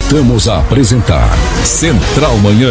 Voltamos a apresentar Central Manhã.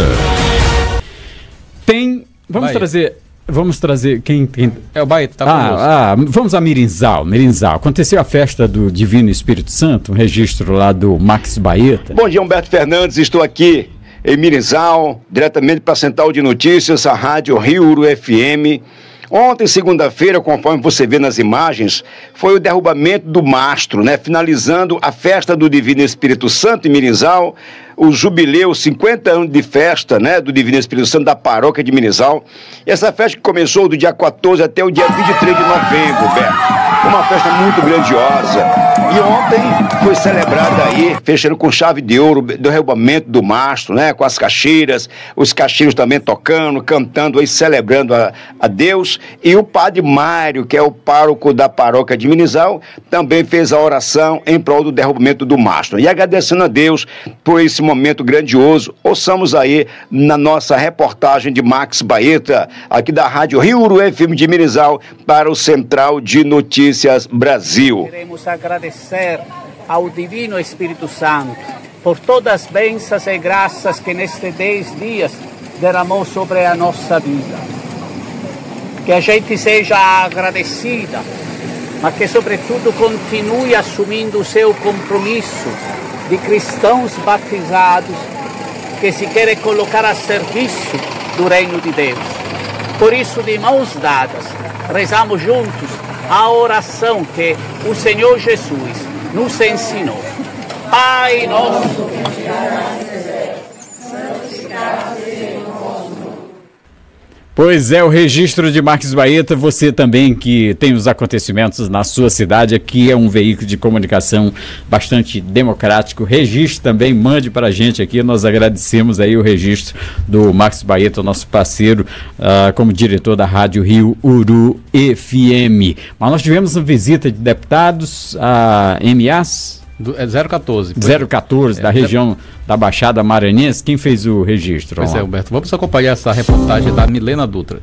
Vamos trazer quem é o Baeta, tá vamos a Mirinzal. Aconteceu a festa do Divino Espírito Santo, um registro lá do Max Baeta. Bom dia, Humberto Fernandes, estou aqui em Mirinzal, diretamente para a Central de Notícias, a Rádio Rio Uru FM. Ontem, segunda-feira, conforme você vê nas imagens, foi o derrubamento do mastro, né? Finalizando a festa do Divino Espírito Santo em Mirinzal, o jubileu, 50 anos de festa, né, do Divino Espírito Santo da paróquia de Mirinzal. Essa festa que começou do dia 14 até o dia 23 de novembro, Beto. Uma festa muito grandiosa. E ontem foi celebrada aí, fechando com chave de ouro, do derrubamento do mastro, né, com as caixeiras, os caixeiros também tocando, cantando aí, celebrando a Deus. E o padre Mário, que é o pároco da paróquia de Mirinzal, também fez a oração em prol do derrubamento do mastro. E agradecendo a Deus por esse momento grandioso, ouçamos aí na nossa reportagem de Max Baeta, aqui da Rádio Rio Uru FM de Mirinzal, para o Central de Notícias Brasil. Queremos agradecer ao Divino Espírito Santo por todas as bênçãos e graças que nestes 10 dias derramou sobre a nossa vida. Que a gente seja agradecida, mas que sobretudo continue assumindo o seu compromisso de cristãos batizados que se querem colocar a serviço do reino de Deus. Por isso, de mãos dadas, rezamos juntos a oração que o Senhor Jesus nos ensinou. Pai nosso que estás no céu, santificado seja o vosso nome. Pois é, o registro de Max Baeta, você também que tem os acontecimentos na sua cidade, aqui é um veículo de comunicação bastante democrático, registre também, mande para a gente aqui, nós agradecemos aí o registro do Max Baeta, nosso parceiro, como diretor da Rádio Rio Uru FM. Mas nós tivemos uma visita de deputados a MAs? 014. 014, da região da Baixada Maranhense. Quem fez o registro? Pois é, Humberto. Vamos acompanhar essa reportagem da Milena Dutra.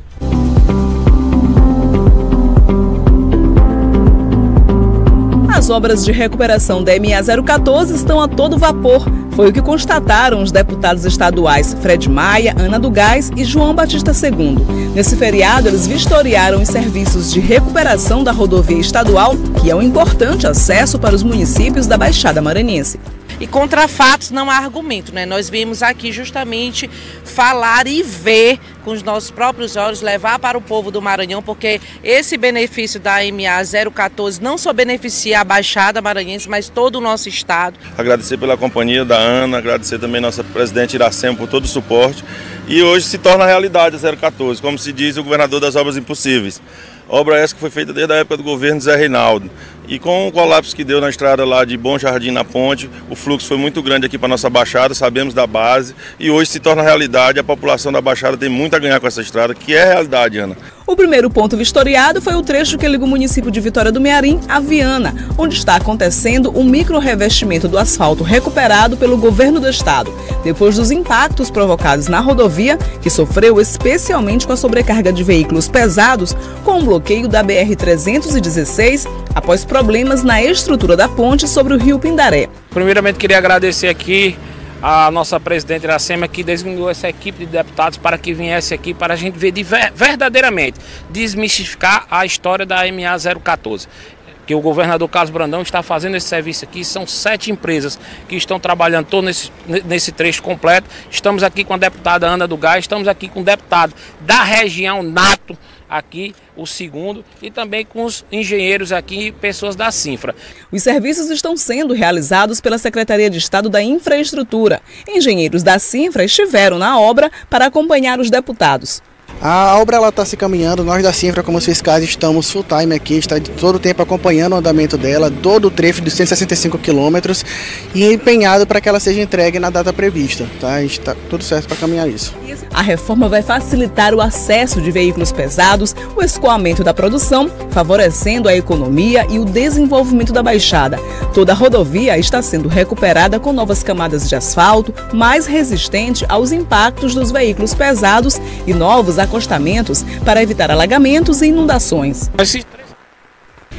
As obras de recuperação da MA 014 estão a todo vapor. Foi o que constataram os deputados estaduais Fred Maia, Ana do Gás e João Batista II. Nesse feriado, eles vistoriaram os serviços de recuperação da rodovia estadual, que é um importante acesso para os municípios da Baixada Maranhense. E contra fatos não há argumento, né? Nós viemos aqui justamente falar e ver com os nossos próprios olhos, levar para o povo do Maranhão, porque esse benefício da MA 014 não só beneficia a Baixada Maranhense, mas todo o nosso estado. Agradecer pela companhia da Ana, agradecer também nossa presidente Iracema por todo o suporte. E hoje se torna realidade a 014, como se diz o governador das obras impossíveis. Obra essa que foi feita desde a época do governo Zé Reinaldo. E com o colapso que deu na estrada lá de Bom Jardim na ponte, o fluxo foi muito grande aqui para a nossa Baixada, sabemos da base, e hoje se torna realidade. A população da Baixada tem muito a ganhar com essa estrada, que é realidade, Ana. O primeiro ponto vistoriado foi o trecho que liga o município de Vitória do Mearim a Viana, onde está acontecendo um micro-revestimento do asfalto recuperado pelo governo do estado, depois dos impactos provocados na rodovia, que sofreu especialmente com a sobrecarga de veículos pesados, com o bloqueio da BR-316, após problemas na estrutura da ponte sobre o rio Pindaré. Primeiramente, queria agradecer aqui a nossa presidente Iracema, que designou essa equipe de deputados para que viesse aqui para a gente ver verdadeiramente desmistificar a história da MA 014. Que o governador Carlos Brandão está fazendo esse serviço aqui, são 7 empresas que estão trabalhando todo nesse trecho completo. Estamos aqui com a deputada Ana do Gás, estamos aqui com o deputado da região Nato, aqui o segundo, e também com os engenheiros aqui, pessoas da Cinfra. Os serviços estão sendo realizados pela Secretaria de Estado da Infraestrutura. Engenheiros da Cinfra estiveram na obra para acompanhar os deputados. A obra está se caminhando, nós da Cinfra, como fiscais, estamos full time aqui, está todo o tempo acompanhando o andamento dela, todo o trecho de 165 quilômetros e empenhado para que ela seja entregue na data prevista. Tá? A gente está tudo certo para caminhar isso. A reforma vai facilitar o acesso de veículos pesados, o escoamento da produção, favorecendo a economia e o desenvolvimento da Baixada. Toda a rodovia está sendo recuperada com novas camadas de asfalto, mais resistente aos impactos dos veículos pesados e novos acostamentos para evitar alagamentos e inundações.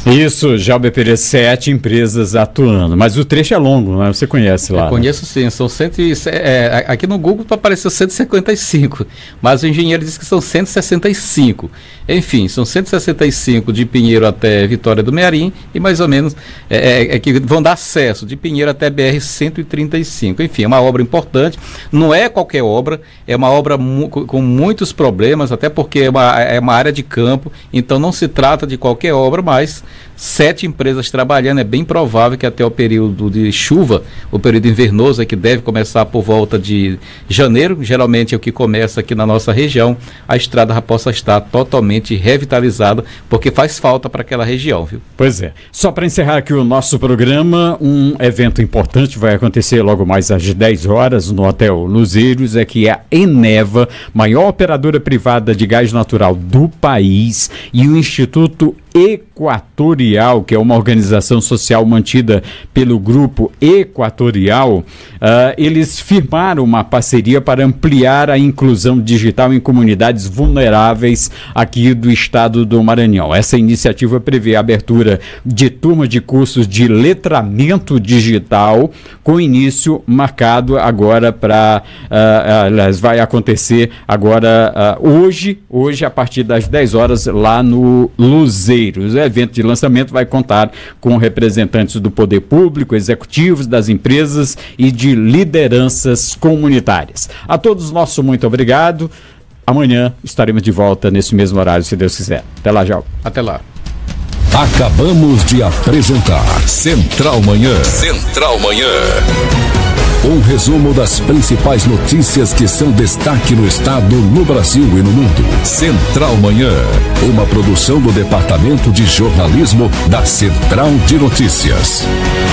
Isso, Jalber Pereira, 7 empresas atuando, mas o trecho é longo, né? Você conhece lá? Eu conheço sim, são aqui no Google apareceu 155, mas o engenheiro disse que são 165. Enfim, são 165 de Pinheiro até Vitória do Mearim e mais ou menos que vão dar acesso de Pinheiro até BR-135. Enfim, é uma obra importante, não é qualquer obra, é uma obra com muitos problemas, até porque é uma área de campo, então não se trata de qualquer obra, mas 7 empresas trabalhando, é bem provável que até o período de chuva, o período invernoso é que deve começar por volta de janeiro, geralmente é o que começa aqui na nossa região, a estrada já possa estar totalmente revitalizada, porque faz falta para aquela região, viu? Pois é. Só para encerrar aqui o nosso programa, um evento importante vai acontecer logo mais às 10 horas no Hotel Luzeiros, que é a Eneva, maior operadora privada de gás natural do país, e o Instituto Equatorial, que é uma organização social mantida pelo Grupo Equatorial, eles firmaram uma parceria para ampliar a inclusão digital em comunidades vulneráveis aqui do estado do Maranhão. Essa iniciativa prevê a abertura de turma de cursos de letramento digital, com início marcado agora para, vai acontecer agora hoje a partir das 10 horas lá no Luzeiro. O evento de lançamento vai contar com representantes do poder público, executivos das empresas e de lideranças comunitárias. A todos nosso muito obrigado. Amanhã estaremos de volta nesse mesmo horário, se Deus quiser. Até lá, João. Até lá. Acabamos de apresentar Central Manhã. Central Manhã. Um resumo das principais notícias que são destaque no estado, no Brasil e no mundo. Central Manhã, uma produção do Departamento de Jornalismo da Central de Notícias.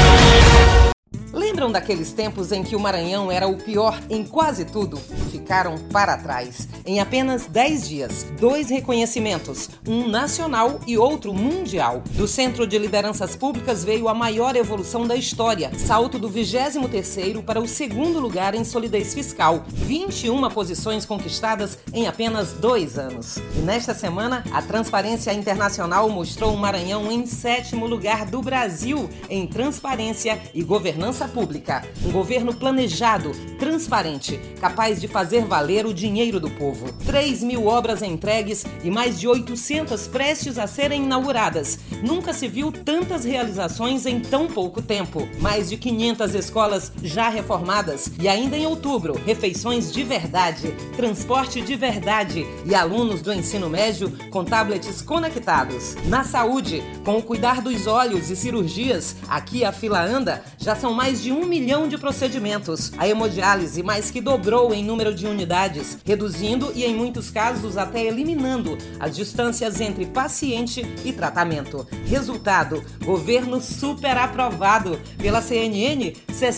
Lembram daqueles tempos em que o Maranhão era o pior em quase tudo? Ficaram para trás. Em apenas 10 dias, 2 reconhecimentos, um nacional e outro mundial. Do Centro de Lideranças Públicas veio a maior evolução da história, salto do 23º para o 2º lugar em solidez fiscal, 21 posições conquistadas em apenas 2 anos. E nesta semana, a Transparência Internacional mostrou o Maranhão em 7º lugar do Brasil em transparência e governança pública. Um governo planejado, transparente, capaz de fazer valer o dinheiro do povo. 3.000 obras entregues e mais de 800 prestes a serem inauguradas. Nunca se viu tantas realizações em tão pouco tempo. Mais de 500 escolas já reformadas e ainda em outubro, refeições de verdade, transporte de verdade e alunos do ensino médio com tablets conectados. Na saúde, com o cuidar dos olhos e cirurgias, aqui a fila anda, já são mais de 1 milhão de procedimentos. A hemodiálise mais que dobrou em número de unidades, reduzindo e em muitos casos até eliminando as distâncias entre paciente e tratamento. Resultado, governo super aprovado. Pela CNN,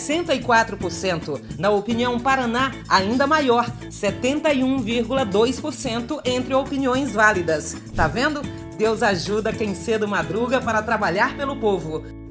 64%. Na opinião Paraná, ainda maior, 71,2% entre opiniões válidas. Tá vendo? Deus ajuda quem cedo madruga para trabalhar pelo povo.